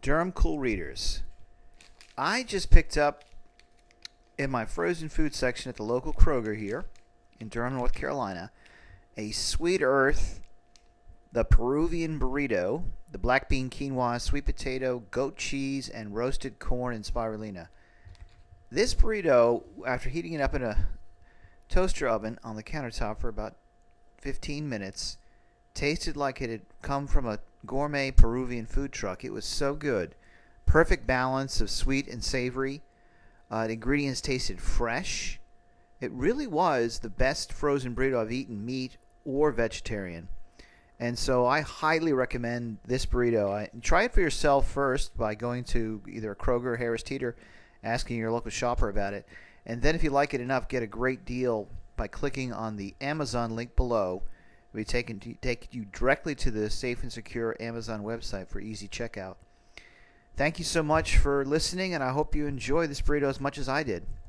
Durham Cool Readers. I just picked up in my frozen food section at the local Kroger here in Durham, North Carolina, a Sweet Earth, the Peruvian burrito, the black bean quinoa, sweet potato, goat cheese, and roasted corn in spirulina. This burrito, after heating it up in a toaster oven on the countertop for about 15 minutes, tasted like it had come from a gourmet Peruvian food truck. It was so good. Perfect balance of sweet and savory. The ingredients tasted fresh. It really was the best frozen burrito I've eaten, meat or vegetarian. And so I highly recommend this burrito. Try it for yourself first by going to either a Kroger or Harris Teeter, asking your local shopper about it. And then if you like it enough, get a great deal by clicking on the Amazon link below. It'll take you directly to the safe and secure Amazon website for easy checkout. Thank you so much for listening, and I hope you enjoy this burrito as much as I did.